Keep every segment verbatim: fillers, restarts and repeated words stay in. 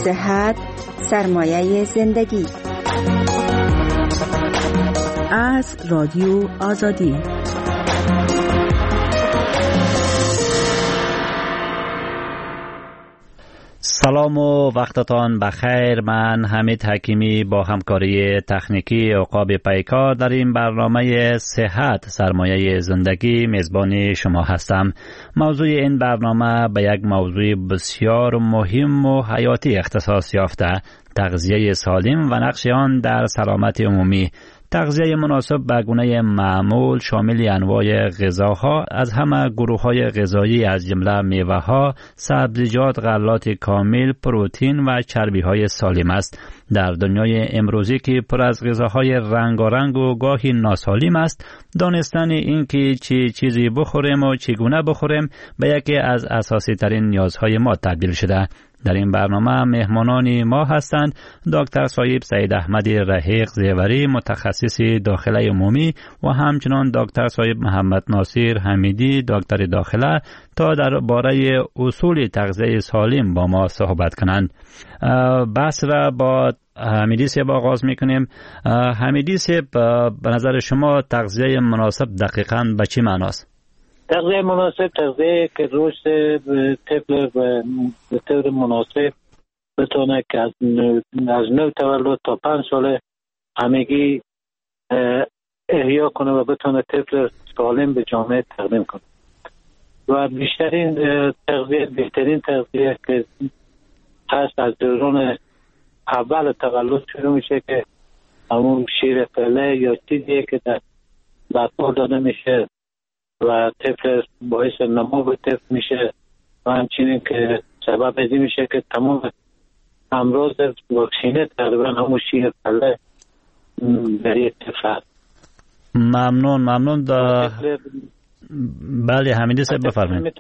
صحت سرمایه زندگی. از رادیو آزادی. سلام و وقتتان بخیر. من حمید حکیمی با همکاری تکنیکی عقاب پیکار در این برنامه صحت سرمایه زندگی میزبان شما هستم. موضوع این برنامه به یک موضوع بسیار مهم و حیاتی اختصاص یافته: تغذیه سالم و نقش آن در سلامت عمومی. تغذیه مناسب به گونه معمول شامل انواع غذاها از همه گروه‌های غذایی از جمله میوه‌ها، سبزیجات، غلات کامل، پروتئین و چربی‌های سالم است. در دنیای امروزی که پر از غذاهای رنگارنگ و گاهی ناسالم است، دانستن این که چی چیزی بخوریم و چگونه بخوریم به یکی از اساسی ترین نیازهای ما تبدیل شده. در این برنامه مهمانان ما هستند دکتر صایب سید احمدی رحیق زیوری، متخصص داخله عمومی، و همچنان دکتر صایب محمد ناصر حمیدی، دکتر داخله، تا درباره اصول تغذیه سالم با ما صحبت کنند. بحث را با حمیدی صاحب آغاز میکنیم. حمیدی صاحب، به نظر شما تغذیه مناسب دقیقاً به چی معناست؟ تغذیه مناسب تغذیه که رشد طفل به طور مناسب بتونه که از از نو تولد تا پنج ساله همگی احیا کنه و بتونه طفل سالم به جامعه تقدیم کنه. و بیشترین تغذیه بهترین تغذیه که هست از دوران اول تولد شروع میشه که همون شیر پله یا چیزیه که در بطن داده میشه و طفل باعث نمو به طفل میشه و همچنین که سبب ازی میشه که تمام امراض واکسینه تقریبا همون شیر پله برای طفل هست. ممنون ممنون دا... بله حمیدی صاحب بفرمایید.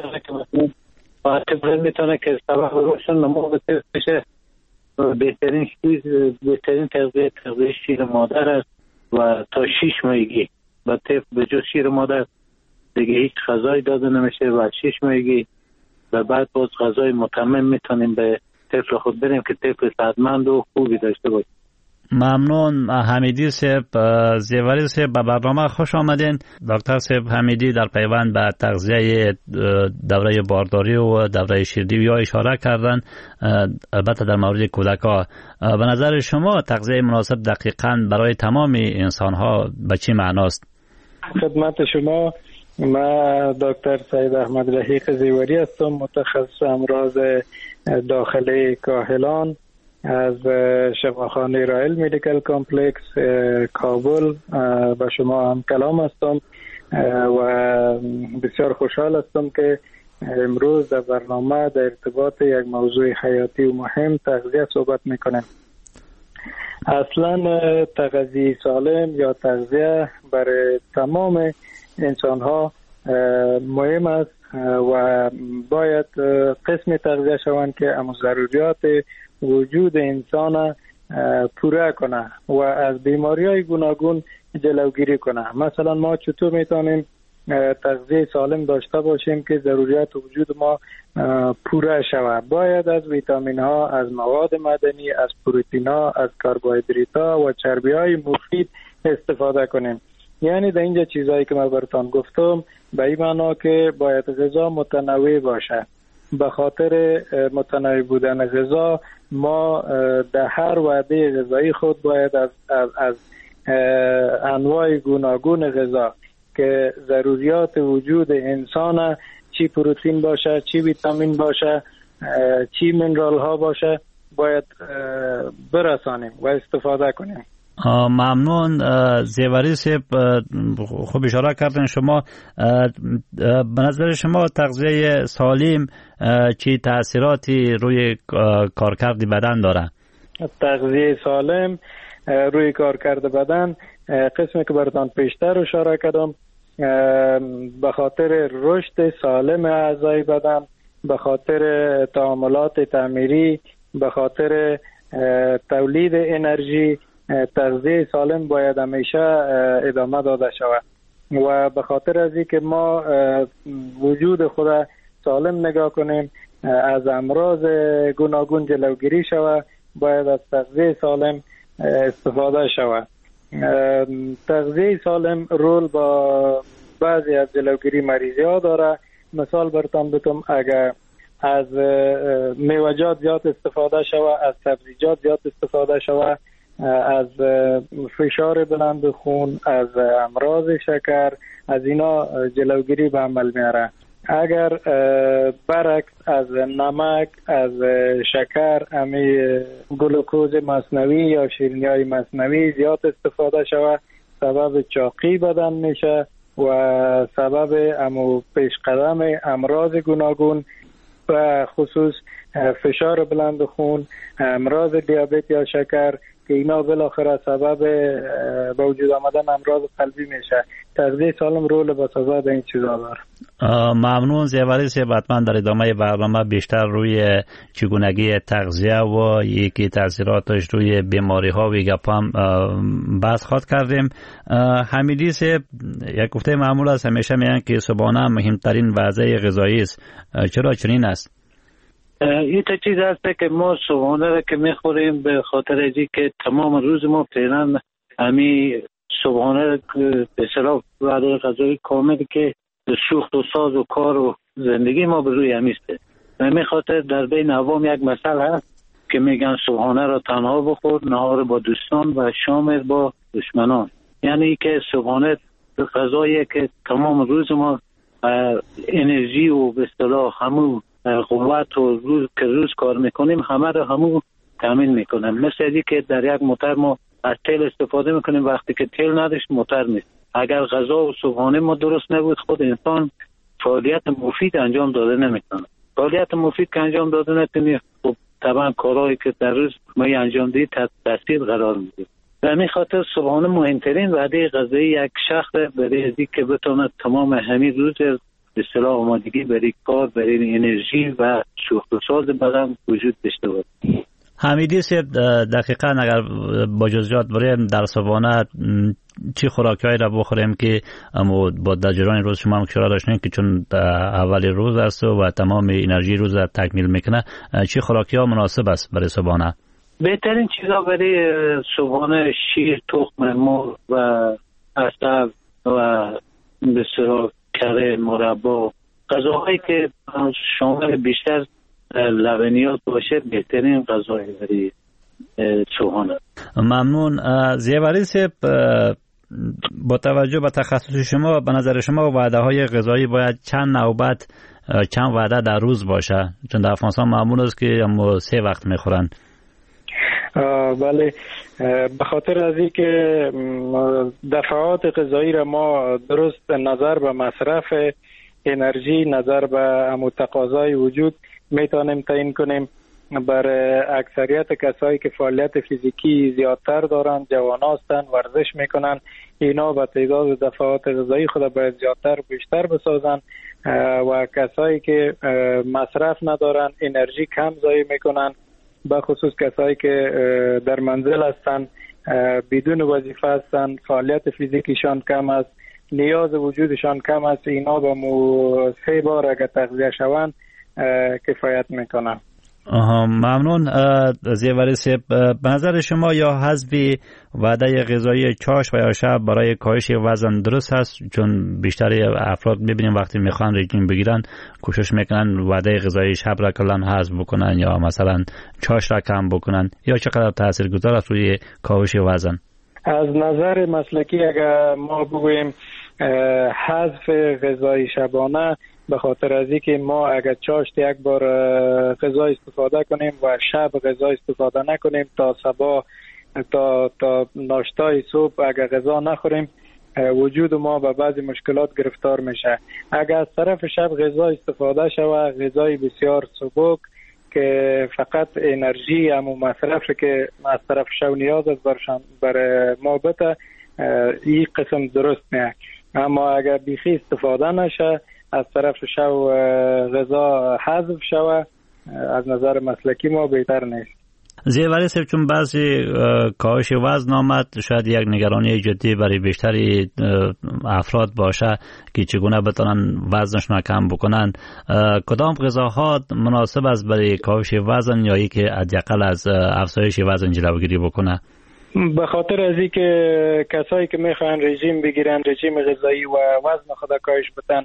طفل میتونه که سبب رشد نمو به طفل میشه. بهترین چیز بهترین تغذیه تغذیه شیر مادر است و تا شش ماهگی با طفل به جز شیر مادر دیگه هیچ غذایی داده نمیشه و شش ماهگی و بعد باز غذای متمم میتونیم به طفل خود بریم که طفل صحتمند و خوبی داشته باشه. ممنون حمیدی صاحب. زیوری صاحب، به برنامه خوش آمدین. دکتر صاحب حمیدی در پیوند به تغذیه دوره بارداری و دوره شیردهی ها اشاره کردن، البته در مورد کودک‌ها. به نظر شما تغذیه مناسب دقیقاً برای تمام انسان ها به چی معناست؟ خدمت شما، من دکتر سید احمد رحیق زیوری هستم، متخصص امراض داخلی کاهلان از شفاخانه رایل مدیکل کامپلکس کابل. با شما هم کلام هستم و بسیار خوشحال هستم که امروز در برنامه در ارتباط یک موضوع حیاتی و مهم تغذیه صحبت میکنیم. اصلا تغذیه سالم یا تغذیه برای تمام انسان ها مهم است و باید قسم تغذیه شوند که اما ضروریات وجود انسان پوره کنه و از بیماری های گوناگون جلوگیری کنه. مثلا ما چطور میتونیم تغذیه سالم داشته باشیم که ضروریات وجود ما پوره شود؟ باید از ویتامین ها، از مواد معدنی، از پروتئین ها، از کربوهیدرات ها و چربی های مفید استفاده کنیم. یعنی در اینجا چیزایی که من براتون گفتم به این معنا که باید غذا متنوع باشه. به خاطر متنوع بودن غذا ما در هر وعده غذایی خود باید از, از, از انواع گوناگون غذا که ضروریات وجود انسان، چی پروتئین باشه، چی ویتامین باشه، چی منرال ها باشه، باید برسانیم و استفاده کنیم. ممنون زیوری صاحب، خوب اشاره کردن شما. به نظر شما تغذیه سالم چی تأثیراتی روی کارکرد بدن داره؟ تغذیه سالم روی کارکرد بدن قسمی که براتون پیشتر اشاره کردم، به خاطر رشد سالم اعضای بدن، به خاطر تعاملات تعمیری، به خاطر تولید انرژی، تغذیه سالم باید همیشه ادامه داده شود. و به خاطر از اینکه ما وجود خود سالم نگاه کنیم، از امراض گوناگون جلوگیری شود، باید از تغذیه سالم استفاده شود. تغذیه سالم رول با بعضی از جلوگیری مریضی ها داره. مثال برتان بتم، اگر از میوه‌جات زیاد استفاده شود، از سبزیجات زیاد استفاده شود، از فشار بلند خون، از امراض شکر، از اینا جلوگیری به عمل میاره. اگر برعکس از نمک، از شکر، امی گلوکوز مصنوعی یا شیرینی‌های مصنوعی زیاد استفاده شود، سبب چاقی بدن میشه و سبب امو پیش قدم امراض گوناگون و خصوص فشار بلند خون، امراض دیابت یا شکر که اینا بالاخره سبب به وجود آمدن امراض قلبی میشه. تغذیه سالم رول بسازه در این چیزا داره. ممنون زیوری صاحب. حتما در ادامه برنامه بیشتر روی چگونگی تغذیه و یکی تاثیراتش روی بیماری ها و گپ هم بحث خواهد کردیم. حمیدی صاحب، یک گفته معمول است، همیشه میگن که صبحانه مهمترین وعده غذایی است. چرا چنین است؟ این تا چیز هست که ما صبحانه را که میخوریم به خاطر ازی که تمام روز ما فعلا همی صبحانه به اصطلاح وعده غذایی کامل که شوخت و ساز و کار و زندگی ما به روی همیسته. و می خاطر در بین عوام یک مسئله هست که میگن صبحانه را تنها بخور، نهار با دوستان و شام با دشمنان. یعنی که صبحانه غذایی که تمام روز ما انرژی و به اصطلاح همون قوت و روز که روز کار میکنیم همه رو همون تامین میکنیم. مثل ازی که در یک موتر ما از تیل استفاده میکنیم، وقتی که تیل نداشت موتر نیست. اگر غذا و صبحانه ما درست نبود، خود انسان فعالیت مفید انجام داده نمیکنه. فعالیت مفید که انجام داده نکنی، خب طبعا کارهایی که در روز ما انجام دهی تحت تاثیر قرار میگیره. به همین خاطر صبحانه مهمترین وعده غذایی یک شخص برای ازی که بتونه تمام همین روز به اصطلاح آمادگی برای کار، برای انرژی و شوخت و ساز بدن وجود داشته باشه. حمیدی صاحب، دقیقاً اگر با جزئیات بریم در صبحانه چی خوراکی‌هایی را بخوریم که اما با دجران روز شما هم اشاره داشتین که چون اول روز است و تمام انرژی روز را تکمیل میکنه، چی خوراکی‌ها مناسب است برای صبحانه؟ بهترین چیزا برای صبحانه شیر، تخم مرغ و عسل و به اصطلاح کره، مربا، غذاهایی که شامل بیشتر لبنیات باشه بهترین غذای برای صبحانه. ممنون. زیوری صاحب، با توجه به تخصص شما، به نظر شما وعده های غذایی باید چند نوبت، چند وعده در روز باشه؟ چون در افغانستان معمول است که هم سه وقت میخورن. بله، به خاطر از این که دفعات غذایی را ما درست نظر به مصرف انرژی، نظر به تقاضای وجود میتونیم تعیین کنیم. بر اکثریت کسایی که فعالیت فیزیکی زیادتر دارن، جوان هستن، ورزش میکنن، اینا به تعداد دفعات غذایی خود باید زیادتر بیشتر بسازن و کسایی که مصرف ندارن، انرژی کم ضایع میکنن، به خصوص کسایی که در منزل هستن، بدون وظیفه هستن، فعالیت فیزیکیشان کم است، نیاز وجودشان کم است، اینا با مو سه بار اگر تغذیه شوند کفایت میکنن. ممنون. زیوری صاحب، به نظر شما یا حذف وعده غذایی چاش و یا شب برای کاهش وزن درست هست؟ چون بیشتر افراد میبینیم وقتی میخوان رژیم بگیرن کوشش میکنن وعده غذایی شب را کلا حذف بکنن یا مثلا چاش را کم بکنن، یا چقدر تاثیرگذار است روی کاهش وزن؟ از نظر مسلکی اگر ما بگوییم حذف غذای شبانه، به خاطر از اینکه ما اگر چاشت یک بار غذا استفاده کنیم و شب غذا استفاده نکنیم، تا صبح تا تا ناشتای صبح اگر غذا نخوریم، وجود ما به بعضی مشکلات گرفتار میشه. اگر از طرف شب غذا استفاده شود، غذای بسیار سبک که فقط انرژی همو مصرف که از طرف شب نیاز است بر ما بده، این قسم درست نه. اما اگر بیخی استفاده نشه، از طرف شو غذا حذف شوه، از نظر مسلکی ما بهتر نیست. زیوری صاحب، چون بعضی کاهش وزن آمد، شاید یک نگرانی جدی برای بیشتری افراد باشه که چگونه بتونن وزنشون کم بکنن. کدام غذاها مناسب است برای کاهش وزن یا ای که حداقل از افزایش وزن جلوگیری بکنه؟ به خاطر از این که کسایی که میخوان رژیم بگیرن، رژیم غذایی و وزن خود کاهش بدن،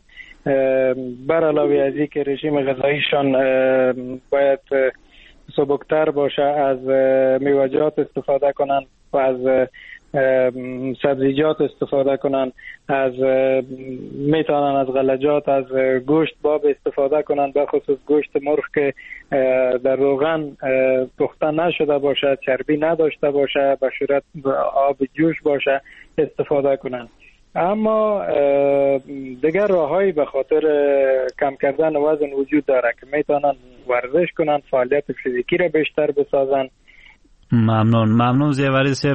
بر علاوه از این که رژیم غذاییشان باید سبکتر باشه، از میوه‌جات استفاده کنن و از سبزیجات استفاده کنن، از میتونن از غلجات، از گوشت باب استفاده کنن، به خصوص گوشت مرغ که در روغن پخته نشده باشه، چربی نداشته باشه، به صورت آب جوش باشه استفاده کنن. اما دیگر راههایی به خاطر کم کردن وزن وجود داره که میتونن ورزش کنن، فعالیت فیزیکی را بیشتر بسازن. ممنون ممنون زیوری صاحب.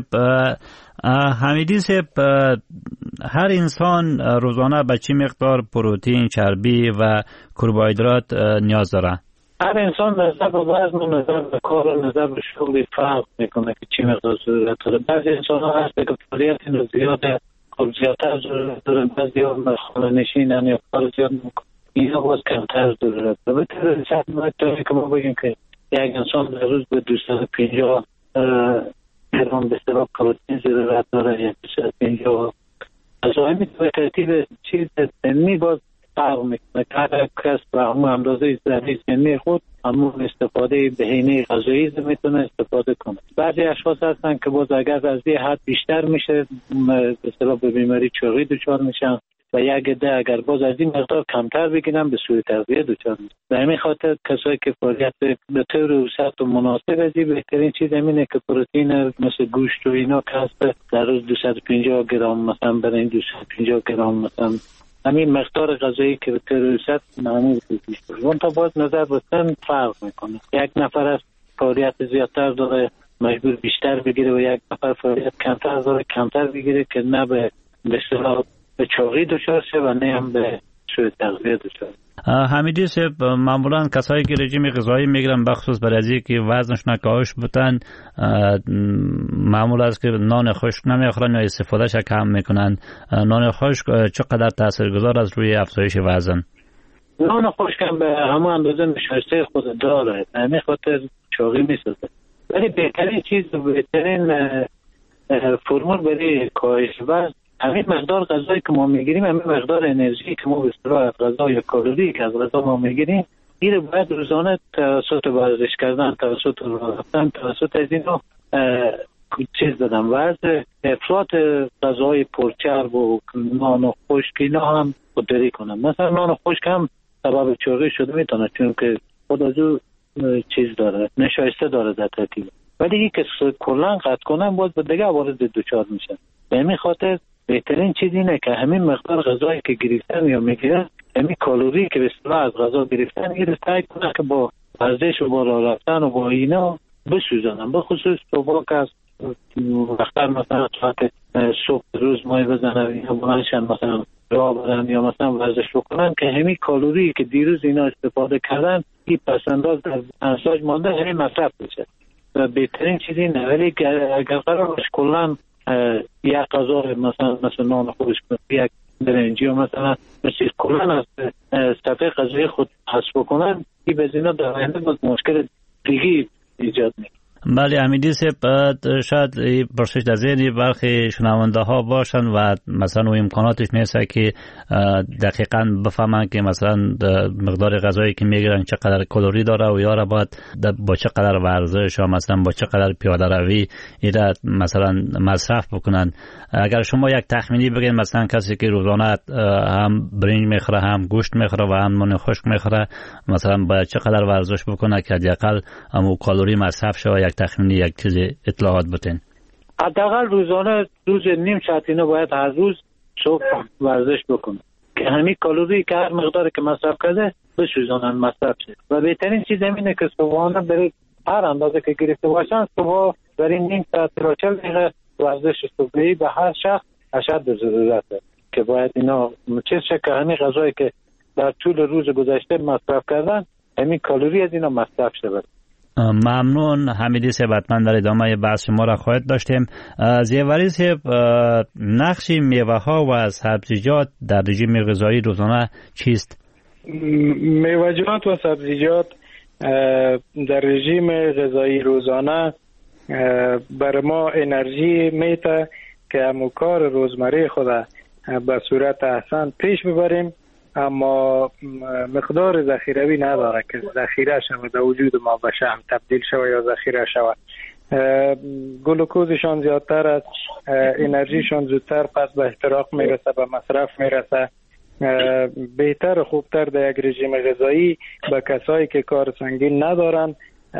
حمیدی صاحب، هر انسان روزانه به چه مقدار پروتئین، چربی و کربوهیدرات نیاز داره؟ هر انسان نظر به وزن و نظر به کار و نظر به شغل فرق میکنه که چه مقدار ضرورت داره. بعضی انسان ها هست که فعالیت زیاده، خب زیادتر ضرورت داره، بعضی ها خانه نشینن یا کار زیاد میکنه، اینا باز کمتر ضرورت داره. به طور صد مایه که ما بگیم که یک انسان در روز به دویست و پنجاه گرم به اصطلاح پروتئین ضرورت داره، یا دویست و پنجاه غذایی به ترتیب چیز سنی باز فرق میکنه. هر کس به همون اندازه ذره سنی خود همون استفاده بهینه غذایی میتونه استفاده کنه. بعضی اشخاص هستن که باز اگر از این حد بیشتر میشه به اصطلاح به بیماری چاقی دچار میشن و یک عده اگر باز از این مقدار کمتر بگیرن به سوء تغذیه دچار میشن. به همین خاطر کسایی که فعالیت به طور وسط و مناسب از این بهترین چیز اینه که پروتئین مثل گوشت و اینا که هست در روز دویست و پنجاه گرم مثلا برای دویست و پنجاه گرم مثلا همین مقدار غذایی که به طور وسط معمول میشه. اون تا باز نظر به سن فرق میکنه. یک نفر از فعالیت زیادتر داره مجبور بیشتر بگیره و یک نفر فعالیت کمتر داره کمتر بگیره که نه به به اصطلاح به چاقی دچار شه و نه هم به سوء تغذیه دچار. حمیدی صاحب، معمولا کسایی که رژیم غذایی میگیرن بخصوص برای از اینکه وزنشون کاهش بدن، معمول است که نان خشک نمیخورن یا استفادهش کم میکنن. نان خشک چقدر تاثیرگذار است روی افزایش وزن؟ نان خشک هم به همون اندازه نشایسته خود داره، همین خاطر چاقی میسازه. ولی بهترین چیز و بهترین فرمول برای کاهش وزن همین مقدار غذایی که ما میگیریم، همین مقدار انرژی که ما به اصطلاح از غذا یا کالری که از غذا ما میگیریم، این باید روزانه توسط ورزش کردن، توسط راه رفتن، توسط از اینا چیز دادن و از افراط غذای پرچرب و نان خشک اینا هم خودداری کنن. مثلا نان خشک هم سبب چاقی شده میتونه، چون که خود از او چیز داره، نشایسته داره در ترکیب. ولی این که کلا قطع کنن باز به دیگه عوارض دچار میشن. به همین خاطر بهترین چیز اینه که همین مقدار غذایی که گرفتن یا میگیرن، همین کالری که به اصطلاح از غذا گرفتن، این سعی کنن که با ورزش و با راه رفتن و با اینا بسوزانن. به خصوص صبح که از وقتا مثلا ساعت صبح روز مای بزنن یا بلنشن مثلا راه برن یا مثلا ورزش بکنن که همین کالری که دیروز اینا استفاده کردن این پسنداز در انساج مانده همین مصرف بشه. و بهترین چیز اینه. ولی اگر قرار باشه کلن یک غذا مثلا مثلا نان خشک، یک برنجی و مثلا مثل کلن از صفحه غذایی خود حذف بکنن، این به اینا در آینده باز مشکل دیگه ایجاد میکنه. بله حمیدی صاحب، شاید پرسش در ذهن برخی شنونده ها باشن و مثلا و امکاناتش نیست که دقیقاً بفهمن که مثلا مقدار غذایی که میگیرن چقدر کالری داره و یا باید با چقدر ورزش یا مثلا با چقدر پیاده روی اینا مثلا مصرف بکنن. اگر شما یک تخمینی بگین، مثلا کسی که روزانه هم برنج میخوره، هم گوشت میخوره و هم نان خشک میخوره، مثلا باید چقدر ورزش بکنه که حداقل هم کالری مصرف شه؟ یک تخمینی یک چیز اطلاعات بتین. حداقل روزانه روز نیم ساعت اینو باید هر روز صبح ورزش بکنه که همین کالری که هر مقداری که مصرف کرده بسوزانن مصرف شه. و بهترین چیز اینه که صبحانه برید هر اندازه که گرفته باشن صبح برید نیم ساعت تا چهل دقیقه ورزش صبحی به هر شخص اشد ضرورته که باید اینا چیز که همین غذایی که در طول روز گذشته مصرف کردن همین کالری از اینا مصرف شده. ممنون حمیدی صاحب، حتما در ادامه بحث شما را خواهد داشتیم. زیوری صاحب، نقش میوه ها و سبزیجات در رژیم غذایی روزانه چیست؟ میوه‌جات و سبزیجات در رژیم غذایی روزانه بر ما انرژی میده که همون کار روزمره خود به صورت احسن پیش ببریم، اما مقدار ذخیروی نداره که ذخیره شود در وجود ما به شحم تبدیل شود یا ذخیره شود. گلوکوزشان زیادتر است، انرژیشان زودتر پس به احتراق میرسه، به مصرف میرسه. بهتر و خوبتر در یک رژیم غذایی به کسایی که کار سنگین ندارن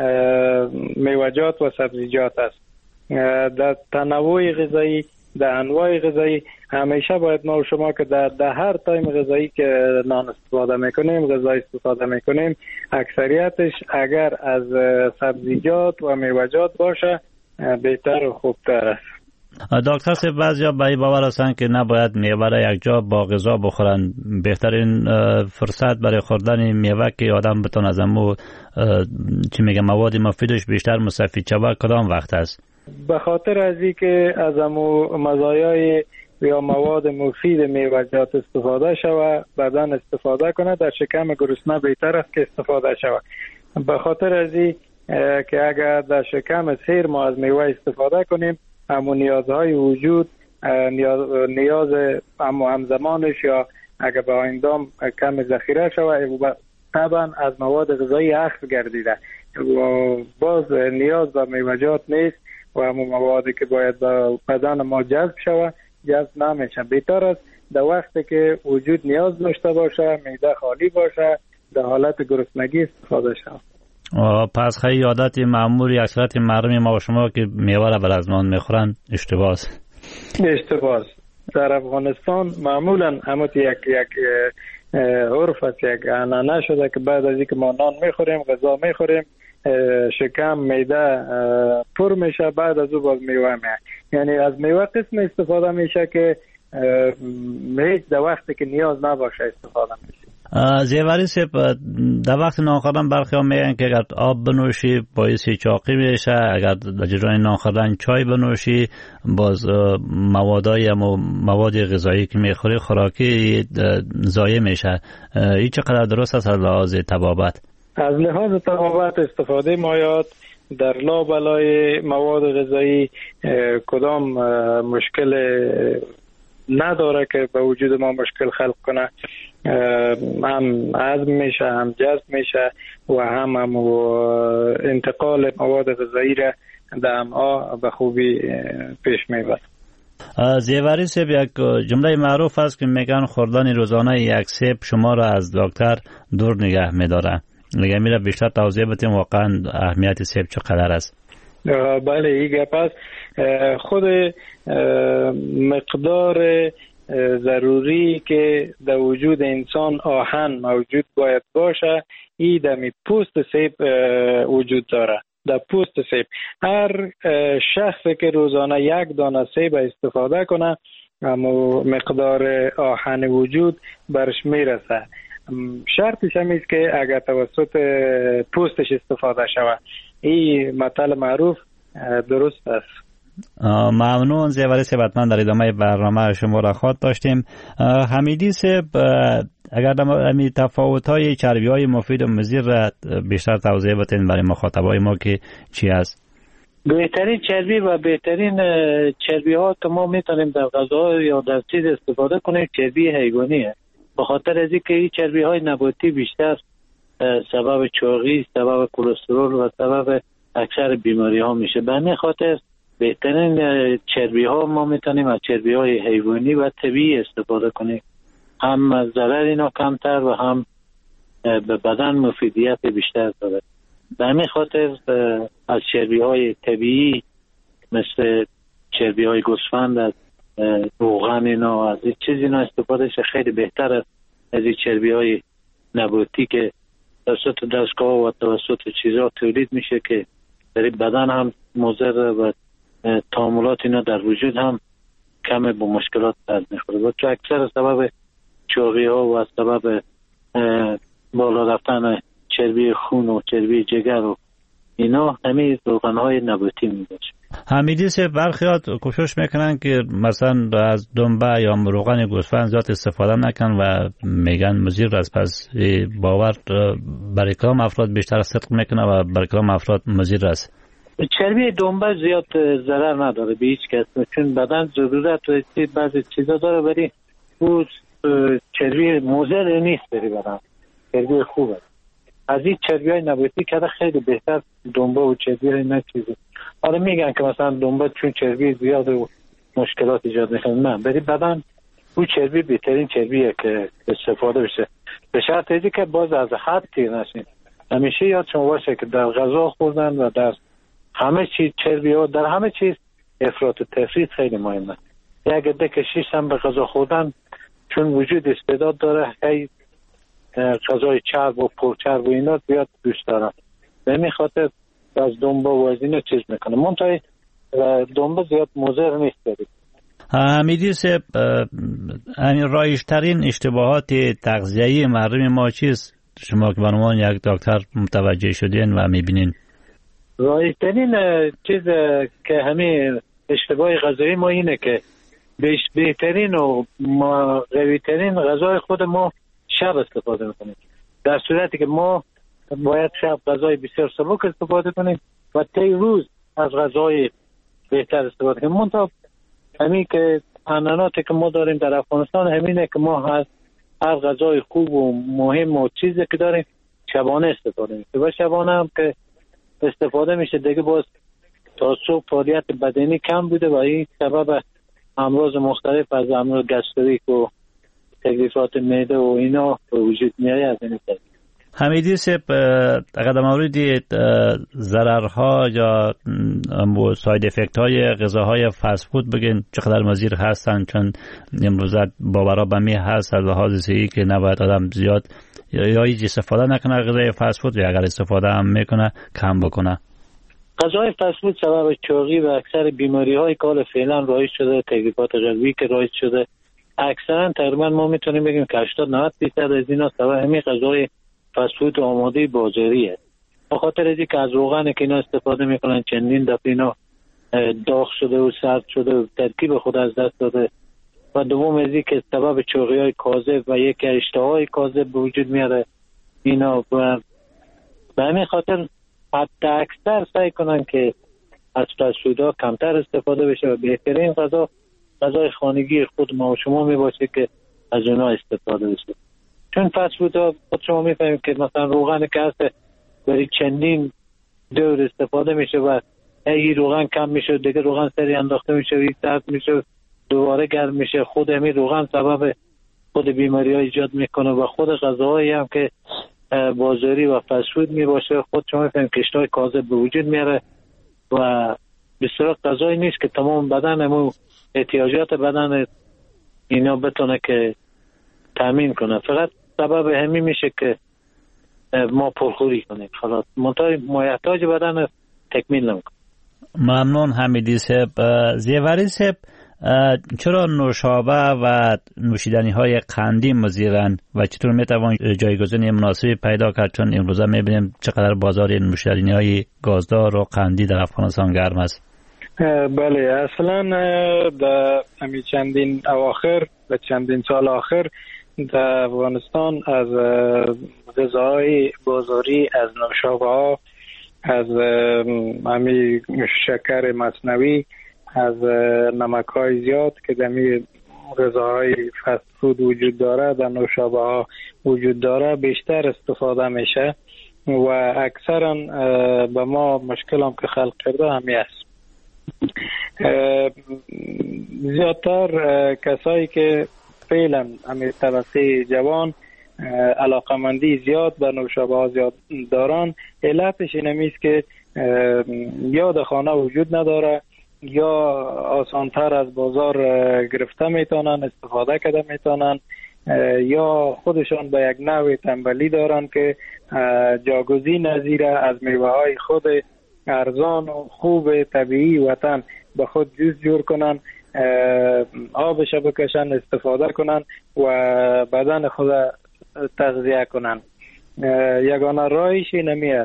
میوه‌جات و سبزیجات است. در تنوع غذایی، در انواع غذایی همیشه باید ما و شما که در, در هر تایم غذایی که نان استفاده میکنیم، غذا استفاده میکنیم، اکثریتش اگر از سبزیجات و میوه‌جات باشه بهتر و خوبتر است. دکتر صاحب، بعضیا به این باور هستند که نباید میوه را یک جا با غذا بخورن. بهترین فرصت برای خوردن میوه که آدم بتونه از امو چی میگه مواد مفیدش بیشتر مستفید شود کدام وقت است؟ به خاطر از این که از امو مزایای یا مواد مفید میوه‌جات استفاده شود، بدن استفاده کنه، در شکم گرسنه بهتر است که استفاده شود. به خاطر از این که اگر در شکم سیر ما از میوه استفاده کنیم، همون نیازهای وجود نیاز, نیاز همون همزمانش یا اگر به آیندام کم ذخیره شود طبعا از مواد غذایی اخذ گردیده و باز نیاز به میوه‌جات نیست و همون موادی که باید به بدن ما جذب شود جذب نمیشه. بهتر است در وقتی که وجود نیاز داشته باشه، معده خالی باشه، در حالت گرسنگی استفاده شود. پس خیلی عادت معمولی اکثریت مردم ما و شما که میوه را بر از نان میخورن اشتباه است. اشتباه است. در افغانستان معمولا همون یک یک عرف است، یک عنعنه شده که بعد از اینکه ما نان میخوریم، غذا میخوریم، شکم معده پر میشه، بعد از او باز میوه میاد. یعنی از میوه قسم استفاده میشه که هیچ در وقتی که نیاز نباشه استفاده میشه. زیوری صاحب، در وقت نان خوردن برخی ها میگن که اگر آب بنوشی باعث چاقی میشه، اگر در جریان نان خوردن چای بنوشی باز موادای مواد غذایی که میخوری خوراکی ضایع میشه. این چقدر درست است از لحاظ طبابت؟ از لحاظ طبابت استفاده مایات در لابلای مواد غذایی کدام مشکل نداره که به وجود ما مشکل خلق کنه. هم هضم میشه، هم جذب میشه و هم, هم انتقال مواد غذایی را در امعا به خوبی پیش میبرد. زیوری صاحب، یک جمله معروف است که میگن خوردن روزانه یک سیب شما را از دکتر دور نگه میداره. میگم میره بیشتر توضیح بدیم واقعا اهمیت سیب چقدر است؟ بله، این گپ است. خود مقدار ضروری که در وجود انسان آهن موجود باید باشه این در پوست سیب وجود داره. در پوست سیب هر شخصی که روزانه یک دانه سیب استفاده کنه اما مقدار آهن وجود برش میرسه. شرطش هم است که اگر توسط پوستش استفاده شود. این مطلب معروف درست است. ممنون زیوری صاحب، حتما در ادامه برنامه شما را خواهد داشتیم. حمیدی صاحب، اگر در تفاوت‌های چربی‌های مفید و مضر را بیشتر توضیح بدین برای مخاطبای ما که چی است؟ بهترین چربی و بهترین چربی ها که ما میتونیم در غذا یا در چیز استفاده کنیم چربی حیوانیه. به خاطر از اینکه این چربی های نباتی بیشتر سبب چاقی، سبب کلسترول و سبب اکثر بیماری ها میشه. به همین خاطر بهترین چربی ها ما میتونیم از چربی های حیوانی و طبیعی استفاده کنیم. هم ضرر اینا کمتر و هم به بدن مفیدیت بیشتر داره. به همین خاطر از چربی های طبیعی مثل چربی های گوسفند، از روغن اینا، از این چیز اینا استفاده شه خیلی بهتر است از این چربی های نباتی که توسط دستگاه و توسط چیزها تولید میشه که در بدن هم مضر و تعاملات اینا در وجود هم کم با مشکلات در میخوره و چون اکثر سبب چاقی ها و سبب بالا رفتن چربی خون و چربی جگر و اینا همین روغن‌های نباتی میباشه. حمیدی سه برخیات کوشش میکنن که مثلا از دنبه یا روغن گوسفند زیاد استفاده نکن و میگن مضر است، پس باور برای کدام افراد بیشتر صدق میکنه و برای کدام افراد مضر است؟ چربی دنبه زیاد ضرر نداره به هیچ کس، چون بدن ضرورت و بعضی چیزا داره، ولی او چربی مضر نیست برای بدن، چربی خوبه. از این چربی های نباتی که خیلی بهتر دنبه و چربی های نه چیزه. حالا میگن که مثلا دنبه چون چربی زیاده و مشکلات ایجاد میکنه، نه، برای بدن او چربی بهترین چربیه که استفاده بشه، به شرط اینکه که باز از حد تیر نشین. همیشه یادتون باشه که در غذا خوردن و در همه چیز چربی ها، در همه چیز افراط و تفرید خیلی مهمه. یک عده که شیش هم به غذا خوردن، چون وجود استعداد داره هی غذای چرب و پرچرب و اینا زیاد دوست دارن، به همین خاطر از دنبه و از اینا چیز میکنه. منتها دنبه زیاد مضر نیست. دارید حمیدی صاحب، همین رایج‌ترین اشتباهات تغذیه‌ای مردم ما چیست؟ شما که به عنوان یک دکتر متوجه شدین و میبینین. رایج‌ترین چیز که همین اشتباه غذایی ما اینه که بهترین و قوی‌ترین غذای خود ما شب استفاده میکنیم، در صورتی که ما باید شب غذای بسیار سبک استفاده کنیم و طی روز از غذای بهتر استفاده کنیم. منتها همین که عنعناتی که ما داریم در افغانستان همینه که ما از هر غذای خوب و مهم و چیزی که داریم شبانه استفاده میشه و شبانه هم که استفاده میشه دیگه باز تا صبح فعالیت بدنی کم بوده و این سبب امراض مختلف از امراض گستریک و تکلیفات معده و اینا به وجود میاد. از این طریق حمیدی صاحب، اگر در مورد ضررها یا ساید افکت های غذاهای فست فود بگین چقدر مضر هستن، چون امروز باورا به می هست از لحاظ صحی که نباید آدم زیاد یا هیچ استفاده نکنه غذای فست فود، یا اگر استفاده هم میکنه کم بکنه. غذای فست فود سبب چاقی و اکثر بیماری های که فعلا رایج شده، تکلیفات قلبی که رایج شده، اکثرا تقریبا ما میتونیم بگیم که هشتاد تا نود درصد از اینا سبب همین غذای فست فود آماده بازاریه. به خاطر اینکه که از روغن که اینا استفاده میکنن چندین دفعه اینا داغ شده و سرد شده و ترکیب خود از دست داده و دوم از اینکه سبب چاقی های کاذب و یک اشتهای کاذب به وجود میاره اینا. و به همین خاطر حتی اکثر سعی کنن که از فست فودها کمتر استفاده بشه و بهترین غذا غذای خانگی خود ما و شما میباشه که از اونها استفاده بشه. چون فست فودها خود شما میفهمید که مثلا روغن که هست برای چندین دور استفاده میشه و اگه روغن کم میشه دیگه روغن سری انداخته میشه و یک ساعت میشه دوباره گرم میشه، خود همین روغن سبب خود بیماری ها ایجاد میکنه و خود غذاهایی هم که بازاری و فست فود میباشه خود شما میفهمید که اشتهای کاذب به وجود میاره و بسیار غذایی نیست که تمام بدن همون احتیاجات بدن اینا بتونه که تامین کنه، فقط سبب همین میشه که ما پرخوری کنیم، خلاص منتهای محتاج بدن تکمیل نمیکنه. ممنون حمیدی صاحب. زیوری صاحب، چرا نوشابه و نوشیدنی های قندی مضرن و چطور میتوان جایگزین مناسبی پیدا کرد، چون امروزه میبینیم چقدر بازار نوشیدنی های گازدار و قندی در افغانستان گرم است؟ بله، اصلا در همین چندین اواخر و چندین سال آخر در افغانستان از غذاهای بازاری، از نوشابه ها، از همین شکر مصنوعی، از نمک های زیاد که در همین غذاهای فست فود وجود داره، در نوشابه ها وجود داره بیشتر استفاده میشه و اکثرا به ما مشکل هم که خلق کرده همی است. زیادتر کسایی که فعلا همین طبقه جوان علاقمندی زیاد به نوشابه ها زیاد دارن، علتش اینه است که یا در خانه وجود نداره یا آسانتر از بازار گرفته میتونن، استفاده کرده میتونن، یا خودشان به یک نوع تنبلی دارن که جاگزین نظیر از میوه های خود ارزان و خوب طبیعی وطن به خود جز جور کنن، آبش بکشن، استفاده کنن و بدن خود تغذیه کنن. یگانه راهش اینمی است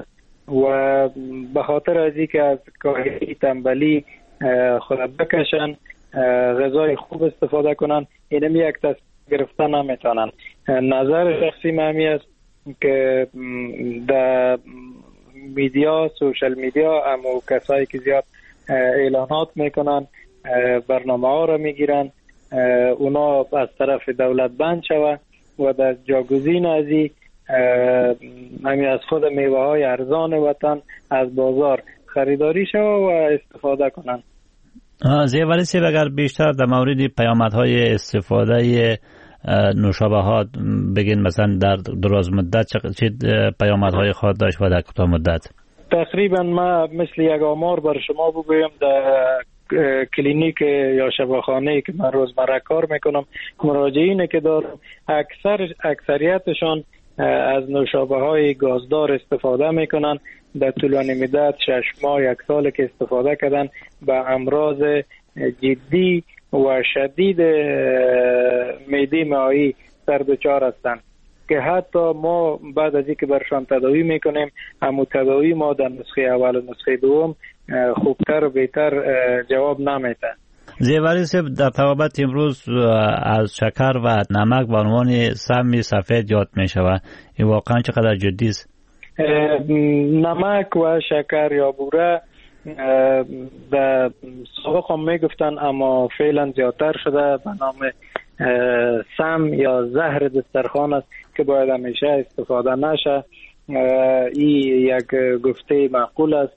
و به خاطر از اینکه از کاهلی تنبلی خود بکشن، غذای خوب استفاده کنن، اینم یک تصمیم گرفتن نمیتونن. نظر شخصی من همی است که در میدیا، سوشل میدیا، امو کسایی که زیاد اعلانات میکنن، برنامه ها را میگیرن، اونا از طرف دولت بند شوه و در جاگزین از این همی از خود میوه های ارزان وطن از بازار خریداری شوه و استفاده کنن. زیوری سیب اگر بیشتر در مورد پیامدهای استفاده نوشابه بگین، مثلا در دراز مدت چه پیامدهای خواهد داشت و در کوتاه مدت؟ تقریبا ما مثل یک آمار بر شما بگویم، در کلینیک یا شفاخانه که من روزمره کار میکنم، مراجعینی که دارم اکثر اکثریتشان از نوشابه های گازدار استفاده میکنن. در طولانی مدت شش ماه یک سال که استفاده کردن به امراض جدی و شدید معده مائعی سر دچار هستند که حتی ما بعد از اینکه برشان تداوی میکنیم، اما تداوی ما در نسخه اول و نسخه دوم خوبتر و بهتر جواب نمیده. زیوری صاحب، در طبابت امروز از شکر و نمک به عنوان سم سفید یاد می شود، این واقعا چقدر جدی است؟ نمک و شکر یا بوره در سابق هم می گفتن، اما فعلا زیادتر شده به نام سم یا زهر دسترخوان است که باید همیشه استفاده نشه. این یک گفته معقول است.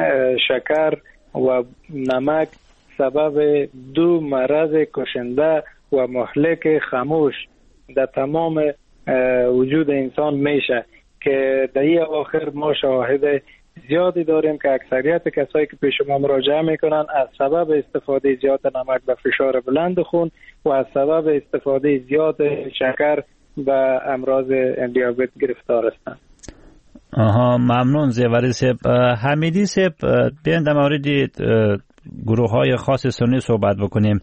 شکر و نمک سبب دو مرض کشنده و مهلک خاموش در تمام وجود انسان میشه که در این آخر ما شاهد زیادی داریم که اکثریت کسایی که پیش ما مراجعه میکنن از سبب استفاده زیاد نمک به فشار بلند خون و از سبب استفاده زیاد شکر به امراض دیابت گرفتار هستند. آها، ممنون زیوری صاحب. حمیدی صاحب، بیاین در مورد گروه های خاص سنی صحبت بکنیم،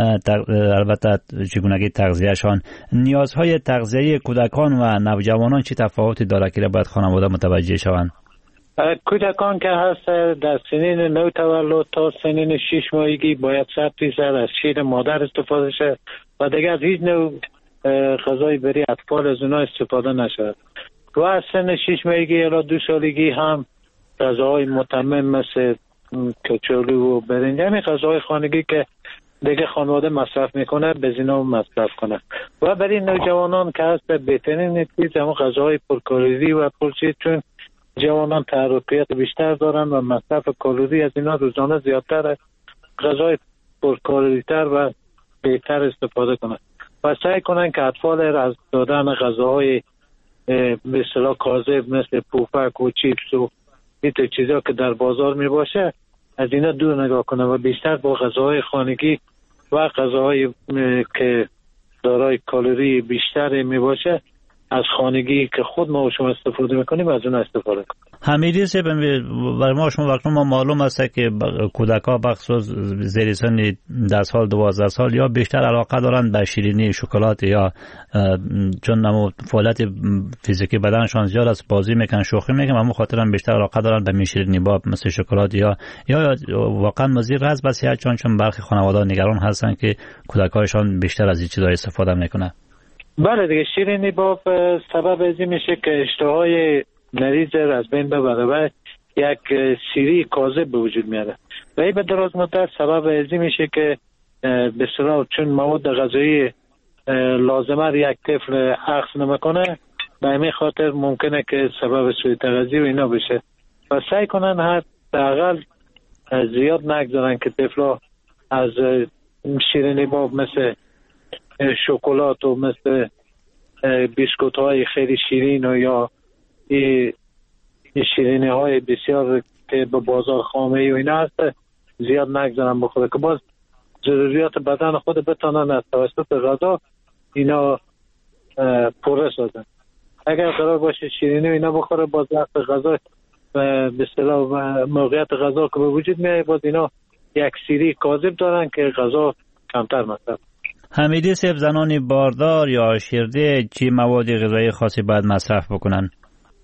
البته چگونگی تغذیهشان. نیازهای تغذیه‌ای کودکان و نوجوانان چه تفاوتی داره که باید خانواده متوجه شوند؟ کودکان که هست در سنین نو تولد تا سنین شش ماهگی باید صد فیصد از شیر مادر استفاده شه و دیگه از هیچ نوع غذای برای اطفال از اونها استفاده نشود. و از سن شش ماهگی الی دو سالگی هم غذاهای متمم مثل کچالو و برنج، همین غذاهای خانگی که دیگه خانواده مصرف میکنه به زینا مصرف کنه. و برای نوجوانان که هست بهترین چیز همون غذاهای پرکالری و پرچیز، چون جوانان تحرکات بیشتر دارن و مصرف کالری از اینا روزانه زیادتره. غذای پرکالری تر و بهتر استفاده کنن و سعی کنن که اطفال از دادن غذاهای به اصطلاح کاذب مثل پوپک و چیپس و این چیزا که در بازار می باشه از اینا دور نگاه کنن و بیشتر با غذاهای خانگی و غذاهای که دارای کالری بیشتر می باشه از خانگی که خود ما و شما استفاده میکنیم از اون استفاده کنیم. حمیدی صاحب، برای ما شما وقتی ما معلوم است که کودک‌ها بخصوص زیر سن ده سال دوازده سال یا بیشتر علاقه دارند به شیرینی، شکلات، یا چون نمو فعالیت فیزیکی بدنشان زیاد است، بازی میکنن، شوخی میکنن، همون خاطر هم بیشتر علاقه دارند به شیرینی با مثل شکلات یا یا واقعا مضر است به صحت، چون چون برخی خانواده‌ها نگران هستند که کودک‌هاشان بیشتر از این چیزا استفاده میکنن. بله دیگه، شیرینی با سبب ازی میشه که اشتهای مریض از بین ببره و یک سیری کاذب به وجود میاره و این به دراز مدت سبب ازی میشه که به اصطلاح چون مواد غذایی لازمه یک طفل اخذ نمیکنه، به همین خاطر ممکنه که سبب سوء تغذیه و اینا بشه و سعی کنن حداقل زیاد نگذارن که طفلا از شیرینی با مثل شکلات و مثل بیسکوت های خیلی شیرین و یا این شیرینی های بسیار که به بازار خامه و اینا هست زیاد نگذارن بخوره که باز ضروریات بدن خود بتانن از توسط غذا اینا پره سازن. اگر قرار باشه شیرینی و اینا بخوره، باز وقت غذا به اصطلاح موقعیت غذا که به وجود میاد باز اینا یک سیری کاذب دارن که غذا کمتر مصرف. حمیدی صاحب، زنان باردار یا شیرده چی مواد غذایی خاصی باید مصرف بکنن؟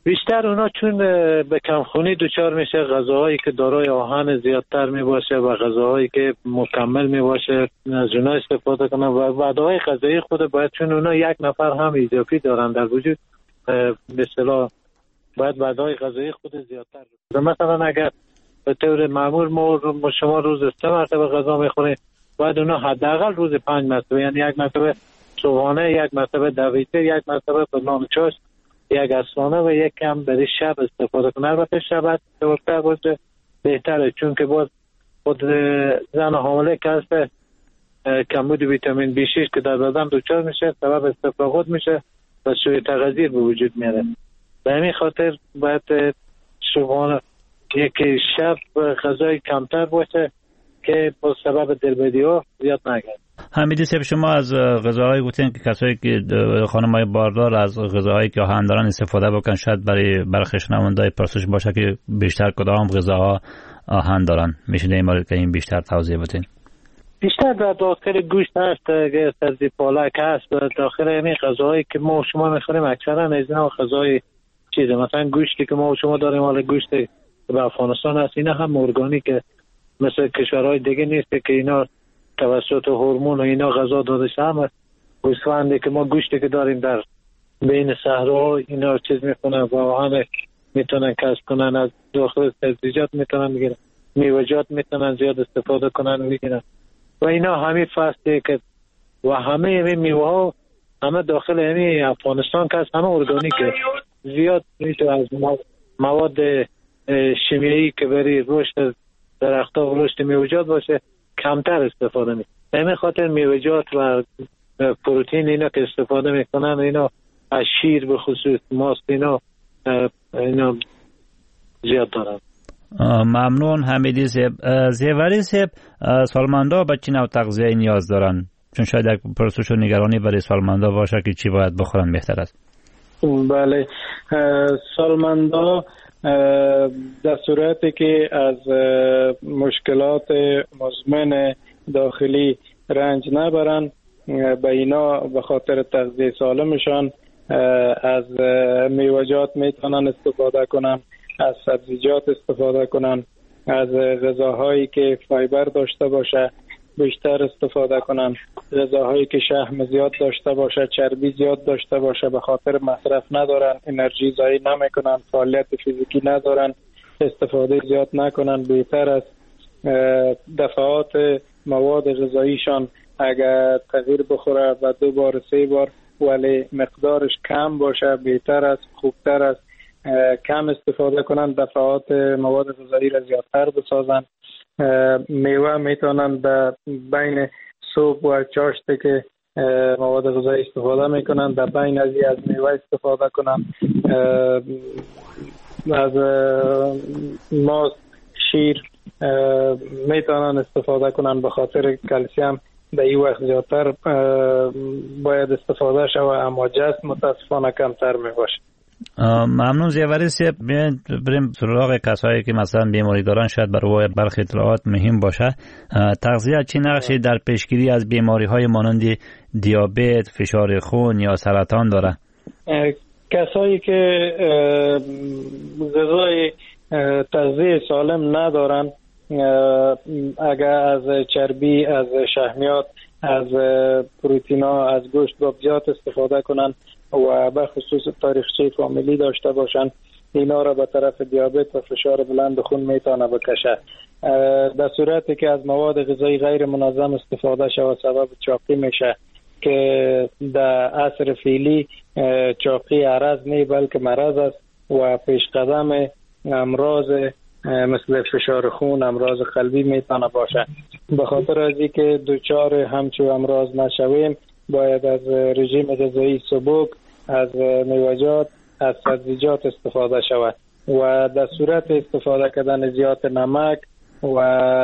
بیشتر اونا چون به کمخونی دچار میشه، غذاهایی که دارای آهن زیادتر می باشه و غذاهایی که مکمل می باشه از اونا استفاده کنن و وعده‌های غذایی خود باید، چون اونا یک نفر هم اضافی دارن در وجود، به اصطلاح باید وعده‌های غذایی خود زیادتر بشه. مثلا اگر به طور معمول ما شما روز سه مرتبه غذا میخوریم، باید اونا حداقل روز پنج مرتبه، یعنی یک مرتبه صبحانه، یک مرتبه دویته، یک مرتبه به نان چاش، یک عصرانه و یک کم برای شب استفاده کنه. البته شب بهتر باشه بهتره، چون که باز خود زن حامله که هست کمبود ویتامین بی شش که در بدن دچار میشه سبب استفراغات میشه و سوء تغذیه به وجود میاره. به همین خاطر باید صبحانه یک شب غذای کمتر باشه که با سبب دلبدی ها زیاد نگرد. حمیدی صاحب، شما از غذاهای گفتین که کسایی که خانم‌های باردار از غذاهایی که آهن دارن استفاده بکنن، شاید برای برخی شنونده‌های پرسش باشه که بیشتر کدام غذاها آهن دارن. میشه در مورد این بیشتر توضیح بدین؟ بیشتر در داخل گوشت هست، سبزی پالک هست، داخل همین غذاهایی که ما و شما میخوریم اکثرا از اینا غذای چیزه. مثلا گوشتی که ما و شما داریم حالا گوشت به افغانستان هست، اینا هم ارگانیکه، مثل کشورهای دیگه نیست که اینا توسط هورمون و اینا غذا داده شده. هم گوسفندی که ما گوشتی که داریم در بین صحراها اینا چیز میکنن و آهن میتونن کسب کنن، از داخل سبزیجات میتونن بگیرن، میوه‌جات میتونن زیاد استفاده کنن و بگیرن و اینا همین فصلی که و همه این میوه ها همه داخل همین افغانستان که هست همه ارگانیکه. زیاد میتونه از مواد شیمیایی که برای رشد درخت‌ها و رشد میوه‌جات باشه کمتر استفاده می. همین خاطر میوه‌جات و پروتئین اینا که استفاده میکنن، اینا از شیر به خصوص ماست اینا اینا زیاد دارن. ممنون حمیدی صاحب. زیوری صاحب، سالمندا به چی نوع تغذیه نیاز دارن؟ چون شاید یک پرسش و نگرانی برای سالمندا باشه که چی باید بخورن بهتر است. بله، سالمندا در صورتی که از مشکلات مزمن داخلی رنج نبرن، به اینا به خاطر تغذیه سالمشان از میوه‌جات میتونن استفاده کنن، از سبزیجات استفاده کنن، از غذاهایی که فایبر داشته باشه بیشتر استفاده کنن، غذاهایی که شحم زیاد داشته باشه، چربی زیاد داشته باشه به خاطر مصرف ندارن، انرژی ضایع نمیکنن، فعالیت فیزیکی ندارن، استفاده زیاد نکنن. بهتر است دفعات مواد غذاییشان اگر تغییر بخوره و دو بار سه بار ولی مقدارش کم باشه بهتر است، خوبتر است. کم استفاده کنن، دفعات مواد غذایی را زیادتر بسازن. میوه میتونن در بین صبح و چاشته که مواد غذایی استفاده میکنن، در بین از از میوه استفاده کنن. از ماست، شیر میتونن استفاده کنن به خاطر کلسیم در این وقت زیادتر باید استفاده شود، اما جسم متاسفانه کمتر میباشه. ممنون زیوری صاحب. بریم سراغ کسایی که مثلا بیماری دارن، شاید برای برخی اطلاعات مهم باشه. تغذیه چه نقشی در پیشگیری از بیماری های مانند دیابت، فشار خون یا سرطان داره؟ کسایی که غذای تغذیه سالم ندارن، اگر از چربی، از شحمیات، از پروتئینا، از گوشت و زیاد استفاده کنن و به خصوص تاریخچه فامیلی داشته باشن، اینا را به طرف دیابت و فشار بلند خون میتونه بکشه. در صورتی که از مواد غذایی غیر منظم استفاده شود سبب چاقی میشه که در عصر فعلی چاقی عرض نه بلکه مرض است و پیش قدم امراض مثل فشار خون، امراض قلبی میتونه باشه. به خاطر از اینکه دچار همچو امراض نشویم باید از رژیم غذایی سبک، از میوه‌جات، از سبزیجات استفاده شود و در صورت استفاده کردن زیاد نمک و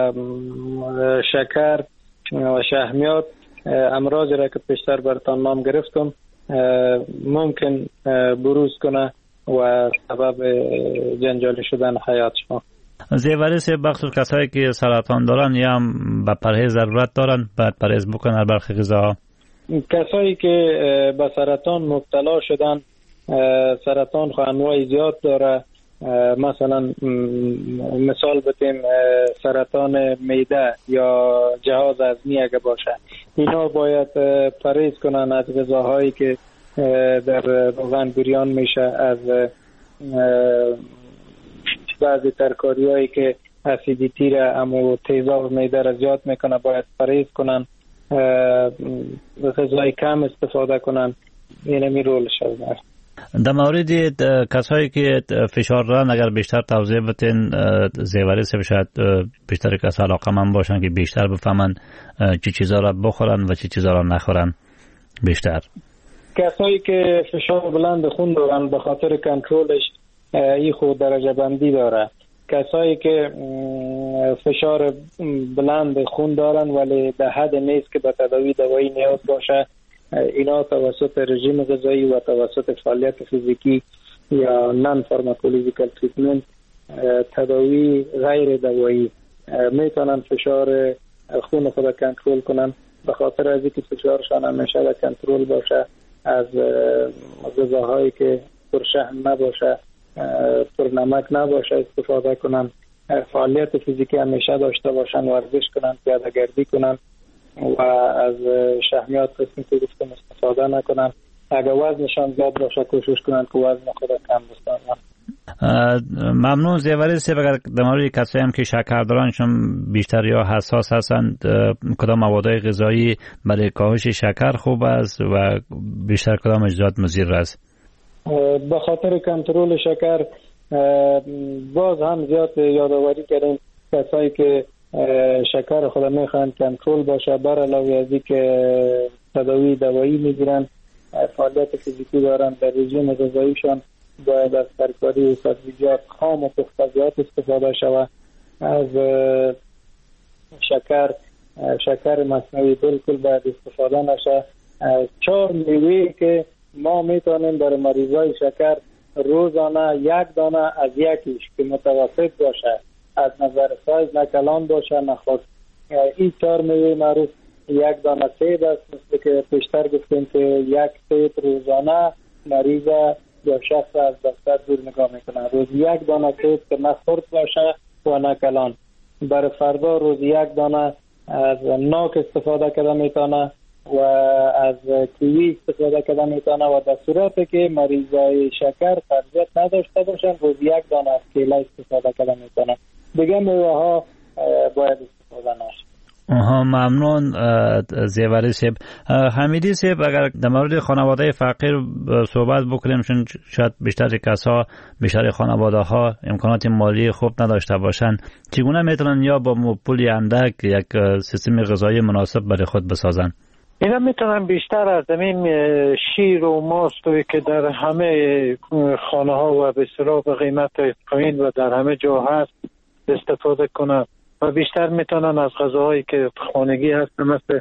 شکر و شحمیات، امراضی را که پیشتر براتون نام گرفتم ممکن بروز کنه و سبب جنجالی شدن حیات شما. زیوری صاحب، بخصوص کسایی که سرطان دارن یا هم به پرهیز ضرورت دارن باید پرهیز بکنن برخی غذاها؟ کسایی که به سرطان مبتلا شدن سرطان خو انواع زیاد داره. مثلا مثال بتیم سرطان معده یا جهاز هضمی اگه باشه، اینا باید پرهیز کنن از غذاهایی که در روغن بریان میشه، از بعضی ترکاریایی که اسیدیتی را اما تیزاب معده را زیاد میکنه باید پرهیز کنن، غذای کم استفاده کنن. این می رولش هست. در مورد کسایی که فشار دارن اگر بیشتر توضیح بتین زیوری سه شاید بیشتر کس علاقه من باشن که بیشتر بفهمن چی چیزا را بخورن و چی چیزا را نخورن بیشتر. کسایی که فشار بلند خون دارن به خاطر کنترلش این خود درجه بندی داره. کسایی که فشار بلند خون دارن ولی در حد نیست که به تداوی دوایی نیاز باشه، اینا توسط رژیم غذایی و توسط فعالیت فیزیکی یا نان فارماکولوژیکال تریتمنت تداوی غیر دوایی میتونن فشار خون خود کنترل کنن. به خاطر از اینکه فشارشان همیشه در کنترل باشه، از غذاهایی که پرشحم نباشه، پر نمک نباشه استفاده کنن، فعالیت فیزیکی همیشه داشته باشن، ورزش کنن، پیاده گردی کنن و از شحمیات قسمی که گفتم استفاده نکنن. اگر وزنشان زیاد باشه کوشش کنن که وزن خود کم بسازن. ممنون زیوری سه. اگر در مورد کسایی هم که شکر دارن چون بیشتر یا حساس هستند، کدام موادهای غذایی برای کاهش شکر خوب است و بیشتر کدام زیاد مضر است؟ به خاطر کنترل شکر باز هم زیاد یادآوری کردیم کسایی که شکر خود میخوان کنترل باشه، بر علاوه از اینکه تداوی دوایی میگیرن، فعالیت فیزیکی دارن، در رژیم غذاییشان باید از ترکاری و سبزیجات خام و پخته‌جات استفاده شود. از شکر شکر مصنوعی بالکل باید استفاده نشه. چهار میوه که ما میتونیم برای مریضای شکر روزانه یک دانه از یکیش که متوسط باشه، از نظر سایز نه کلان باشه نه خرد، این چهار میوه معروف یک دانه سیب است. مثل که پیشتر گفتیم که یک سیب روزانه مریض یا شخص از دفتر دور نگاه میکنه. روز یک دانه سیب که نه خرد باشه و نه کلان. برای فردا روز یک دانه از ناک استفاده کرده میتونه و از کیوی استفاده کرده میتونه و در صورتی که مریضای شکر قبضیت نداشته باشن روز یک دانه از کیله استفاده کرده میتونه. دیگه میوه ها باید استفاده نشه. آها ممنون زیوری سیب. حمیدی سیب اگر در مورد خانواده فقیر صحبت بکنیم، چون شاید بیشتر کسا بیشتر خانواده ها امکانات مالی خوب نداشته باشن، چگونه میتونن یا با پولی اندک یک سیستم غذایی مناسب برای خود بسازن؟ اینا میتونن بیشتر از زمین شیر و ماست که در همه خانه ها و به اصطلاح به قیمت پایین و در همه جا هست استفاده کنن و بیشتر میتونن از غذاهایی که خانگی هست مثل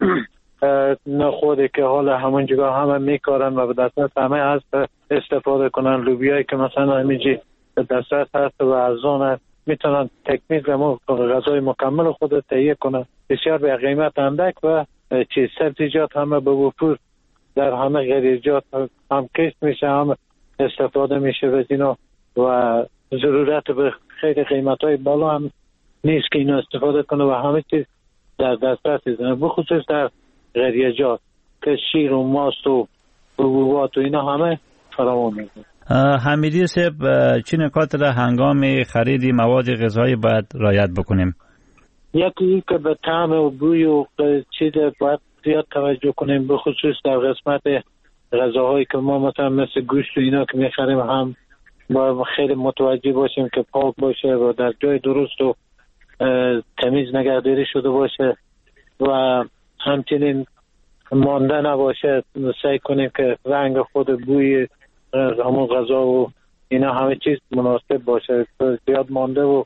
نخودی که حالا همون جگاه همه میکارن و به دسترس همه هست استفاده کنن. لوبیایی که مثلا همیجی به دسترس هست و ارزان هست، میتونن تکمیل غذای مکمل خود تهیه کنن بسیار به قیمت اندک و چیز سبزیجات همه به وفور در همه غریزجات هم کشت میشه، هم استفاده میشه و اینا و ضرورت به خیلی قیمت های بالا هم نیست که اینا استفاده کنه و همه چیز در دسترس است، بخصوص در غریزجات که شیر و ماست و حبوبات و اینا همه فراوان میشه. حمیدی صاحب چه نکات را هنگام خرید مواد غذایی باید رعایت بکنیم؟ یکی که به طعم و بوی و چیز باید زیاد توجه کنیم، به خصوص در قسمت غذاهایی که ما مثلا مثل گوشت و اینا که میخریم هم باید خیلی متوجه باشیم که پاک باشه و در جای درست و تمیز نگهداری شده باشه و همچنین مانده نباشه. سعی کنیم که رنگ خود بوی همون غذا و اینا همه چیز مناسب باشه، زیاد مانده و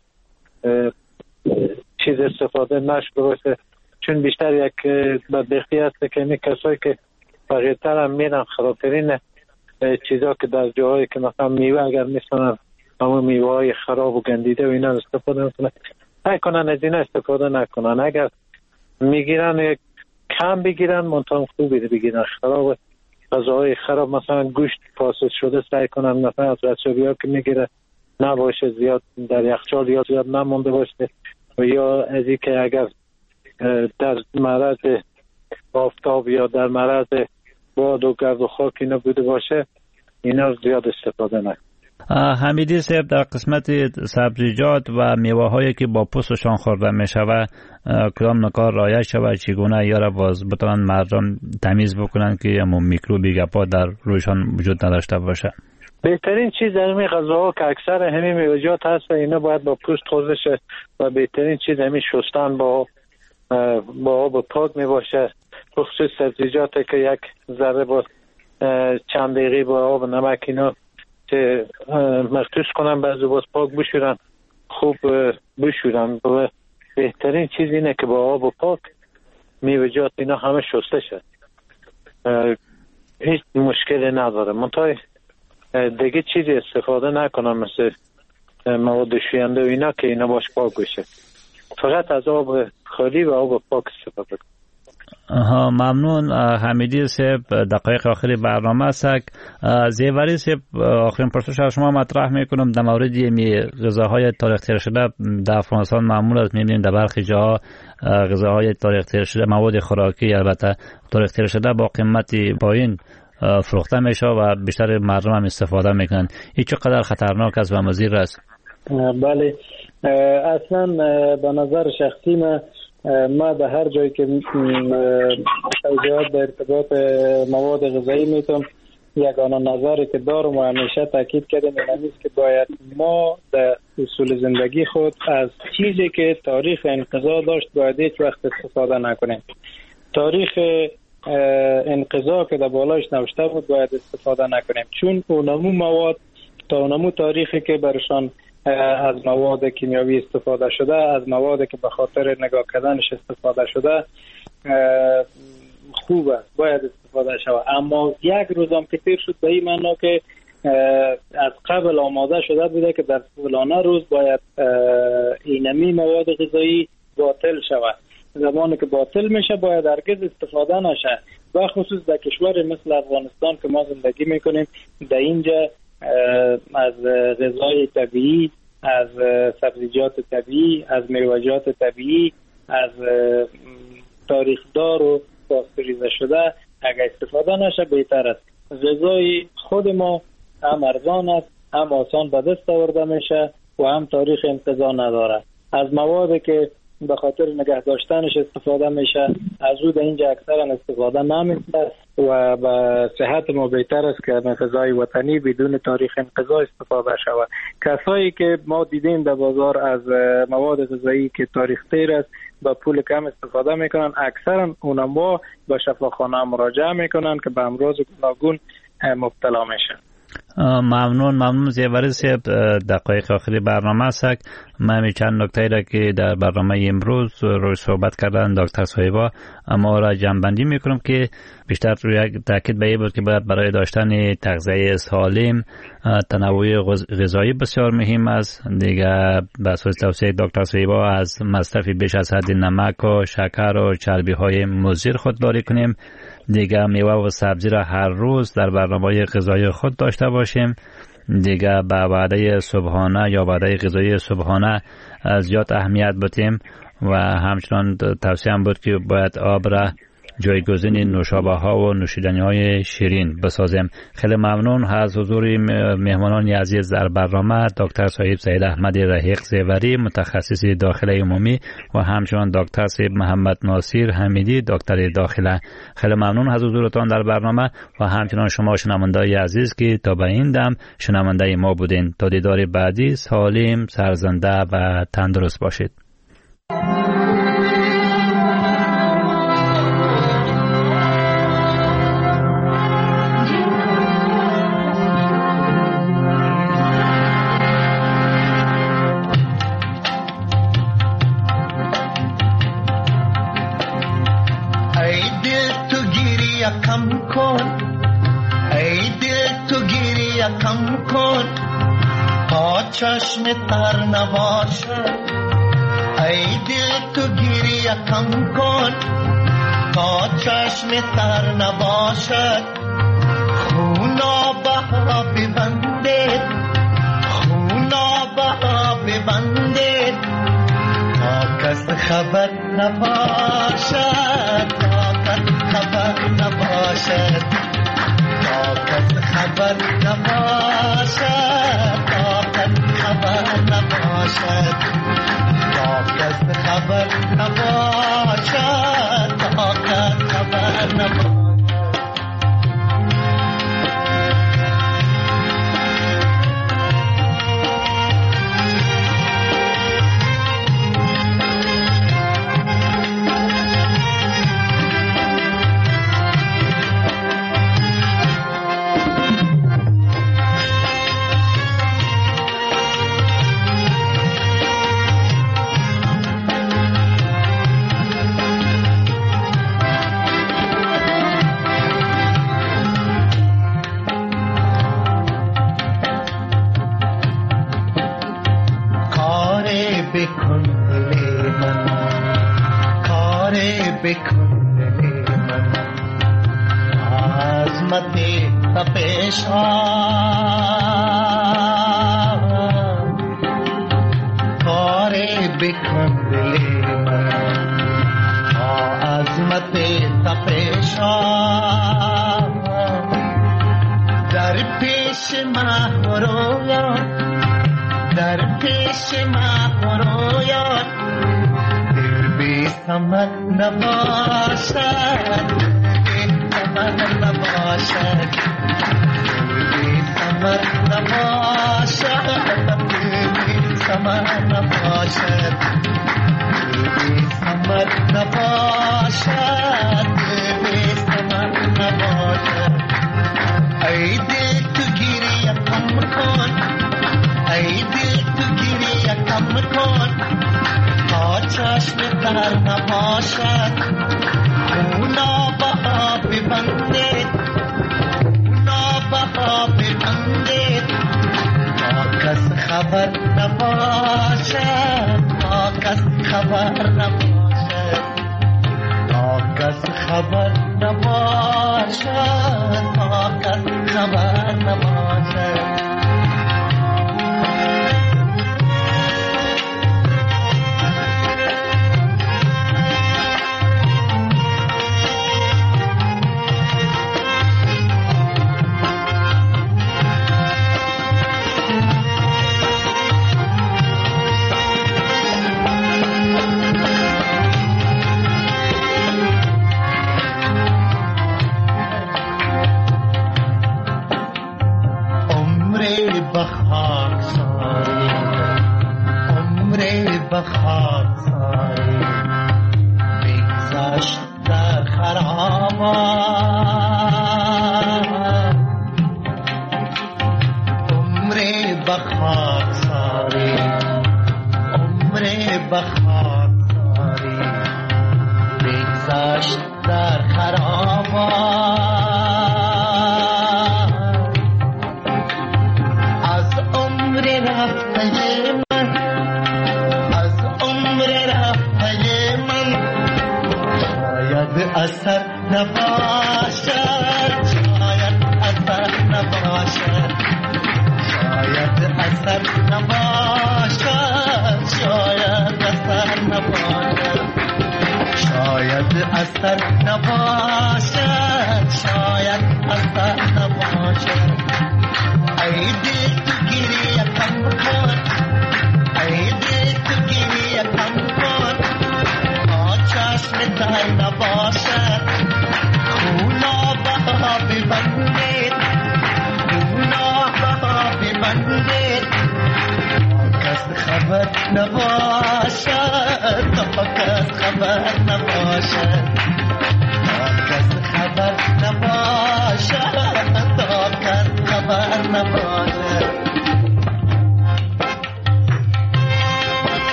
چیز استفاده نشده باشه، چون بیشتر یک بدبختی هست که این کسایی که فقیرتر هم میرن خرابترین چیزا که در جاهایی که مثلا میوه اگر میسنن همون میوه های خراب و گندیده و اینا استفاده میکنن، نکنن از اینا استفاده نکنن. اگر میگیرن کم بگیرن منطقه خوبی بگیرن، خراب غذاهای خراب مثلا گوشت فاسد شده سعی کنن مثلا از بچه‌ها که میگیره نباشه، زیاد در یخچال یا زیاد نمونده باشه، و یا از این که اگر در معرض آفتاب یا در معرض باد و گرد و خاک اینا بوده باشه اینا زیاد استفاده نکنه. حمیدی صاحب، در قسمت سبزیجات و میوه هایی که با پوستشان خورده می شود کدام نکات رعایت شود، چگونه یا باز بتوان مردم تمیز بکنن که همون میکروبی گپا در رویشان وجود نداشته باشه؟ بهترین چیز در این غذاها که اکثر همین میوه‌جات هست اینا باید با پوست خورده شه و بهترین چیز همین شستن با با آب پاک می باشه، بخصوص سبزیجات که یک ذره با چند دقیقه با آب نمک اینا که مخصوص کنن بعد باز پاک بشورن، خوب بشورن. بهترین چیز اینه که با آب و پاک میوه‌جات اینا همه شسته شد، هیچ مشکلی نداره. منتها دیگه چیزی استفاده نکنن مثل مواد شوینده و اینا که اینا باش پاک بشه، فقط از آب خالی و آب پاک استفاده کنن. ها ممنون حمیدی صاحب. دقایق آخری برنامه است. زیوری صاحب، آخرین پرسش از شما مطرح میکنم در مورد می غذاهای تاریخ تیر شده. در افغانستان معمول است میبینیم در برخی جاها غذاهای تاریخ تیر شده، مواد خوراکی البته تاریخ تیر شده با قیمت پایین فروخته میشه و بیشتر مردم هم استفاده میکنن. این چقدر خطرناک است و مضر است؟ بله، اصلا به نظر شخصی من ما به هر جایی که توضیحات در ارتباط مواد غذایی میتونم یگانه نظری که دارم و همیشه تاکید کردم این است که باید ما در اصول زندگی خود از چیزی که تاریخ انقضا داشت باید هیچ وقت استفاده نکنیم. تاریخ انقضا که در بالایش نوشته بود باید استفاده نکنیم، چون اونمو مواد تا اونمو تاریخی که برشان از مواد کیمیاوی استفاده شده، از مواد که به خاطر نگاه کردنش استفاده شده خوب است، باید استفاده شود. اما یک روزم که تیر شد به این معنا که از قبل آماده شده بوده که در فلانه روز باید اینمی مواد غذایی باطل شود. زمانی که باطل میشه باید هرگز استفاده نشه، و خصوص در کشور مثل افغانستان که ما زندگی میکنیم در اینجا از غذای طبیعی، از سبزیجات طبیعی، از میوه‌جات طبیعی، از تاریخدار و پاستوریزه شده اگر استفاده نشه بهتر است. غذای خود ما هم ارزان است، هم آسان به دست آورده میشه و هم تاریخ انقضا نداره. از موادی که به خاطر نگه داشتنش استفاده میشه از او در اینجا اکثرا استفاده نمیشه و به صحت ما بهتر است که غذای وطنی بدون تاریخ انقضا استفاده شود. کسایی که ما دیدیم در بازار از مواد غذایی که تاریخ تیر است با پول کم استفاده میکنن، اکثرا اونها به شفاخانه مراجعه میکنن که به امراض گوناگون مبتلا میشن. ممنون ممنون زیوری صاحب. دقایق آخری برنامه است. من چند نکته را که در برنامه امروز روی صحبت کردن دکتر صاحبا اما را جمع‌بندی میکنم که بیشتر روی تاکید به این بود که باید برای داشتن تغذیه سالم تنوع غذایی بسیار مهم است. دیگه به اساس توصیه دکتر صاحبا از مصرف بیش از حد نمک و شکر و چربی های مضر خودداری کنیم. دیگه میوه و سبزی را هر روز در برنامه غذایی خود داشته باشیم. دیگه به وعده صبحانه یا وعده غذایی صبحانه زیاد اهمیت بدیم و همچنان توصیه هم بود که باید آب را جایگزین نوشابه ها و نوشیدنی های شیرین بسازیم. خیلی ممنون از حضور مهمانان عزیز در برنامه، دکتر صاحب سید احمد رحیق زیوری متخصص داخله عمومی و همچنان دکتر صاحب محمد ناصر حمیدی دکتر داخله. خیلی ممنون از حضورتان در برنامه و همچنان شما شنوندگان عزیز که تا به این دم شنونده ما بودین. تا دیدار بعدی سالم، سرزنده و تندرست باشید. چشم تر نباشد ای دل تو گریه کم کن تا چشم تر نباشد خونا بها ببندید خونا بها ببندید تا کس خبر نباشد تا کس خبر نباشد تا کس خبر نباشد تا کس خبر نباشد تا کس خبر نباشد تا کس خبر نباشد.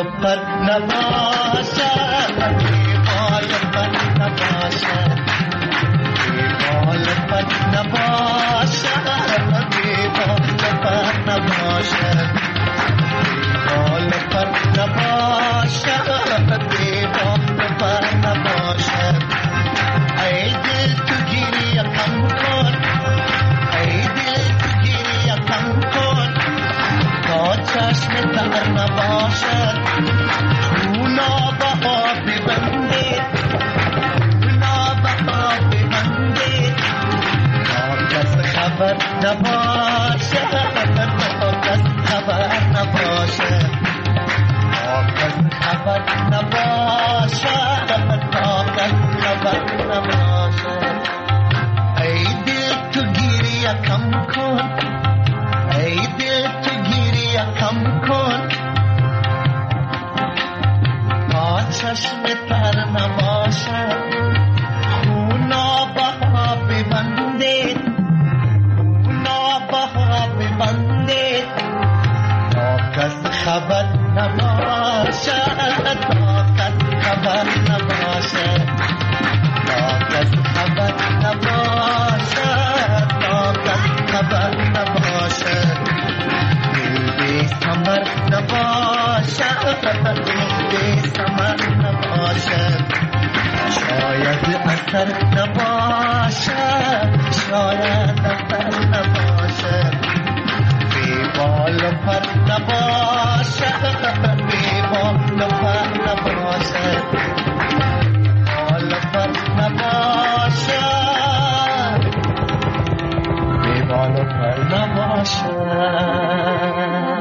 پر نباشد بال پر نباشد بال پر نباشد بال پر نباشد بال پر نباشد بال پر نباشد ای دل تو گیری کم کن ای دل تو گیری کم کن تا چشم تر نباشد اونا بها ببندید اونا بها ببندید تا کس خبر نباشد تا کس خبر نباشد تا کس خبر نباشد تا کس خبر نباشد ای دل تو گیری کم کن ای دل تو گیری کم کن تا چشم تر نباشد خونا بها ببندید خونا بها ببندید تا کس خبر نباشد تا کس خبر نباشد تا کس خبر نباشد تا کس خبر نباشد دل بی ثمر نباشد دل بی ثمر نباشد شاید اثر نباشد شاید اثر نباشد بی بال پر نباشد بی بال پر نباشد بال پر نباشد بی بال پر نباشد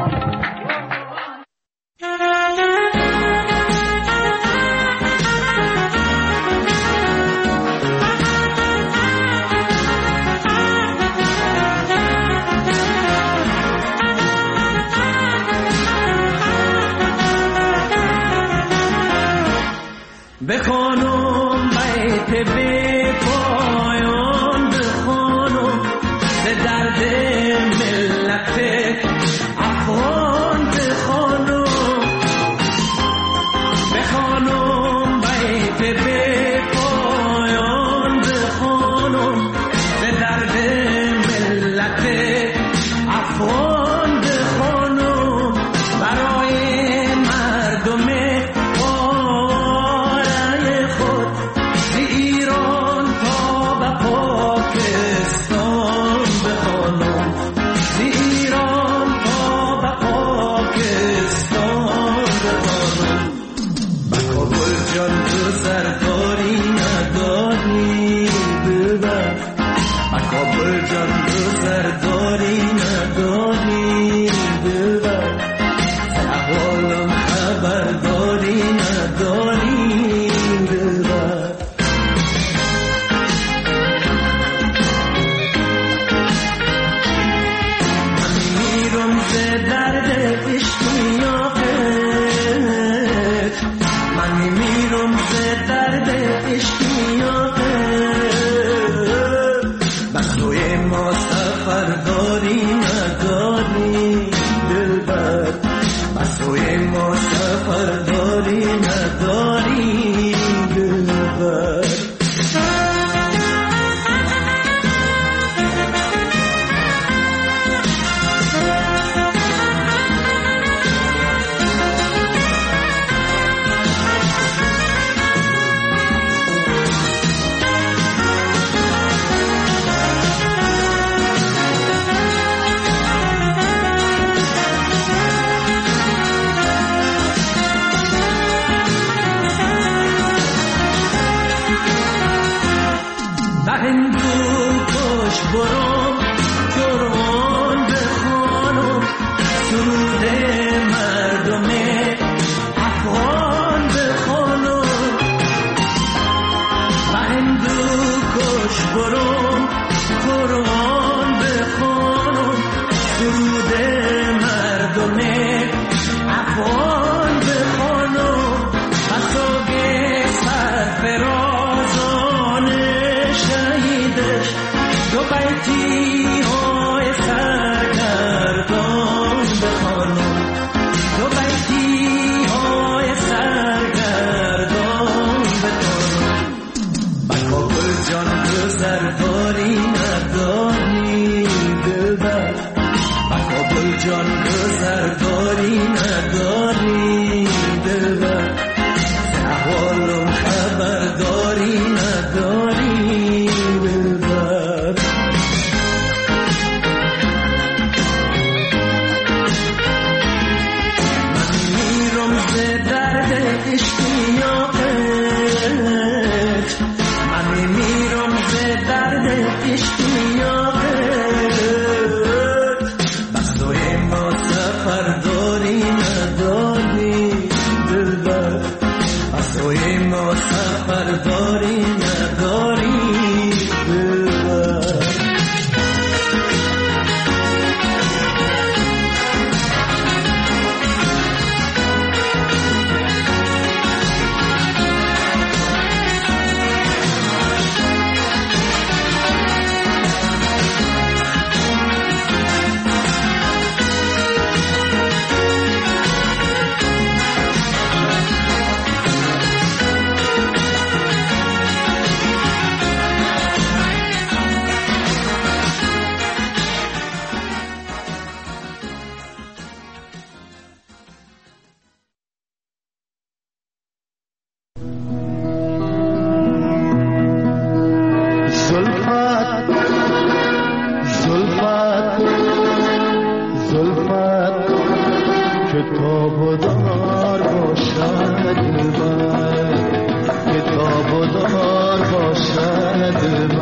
بخوانم بیت بی پایان بخوانم به درد ملت افغان بخوانم بخوانم بیت بی پایان بخوانم به درد ملت افغان بخوانم برای مردم بیتی کتاب و دار باشد من، کتاب و دار باشد من.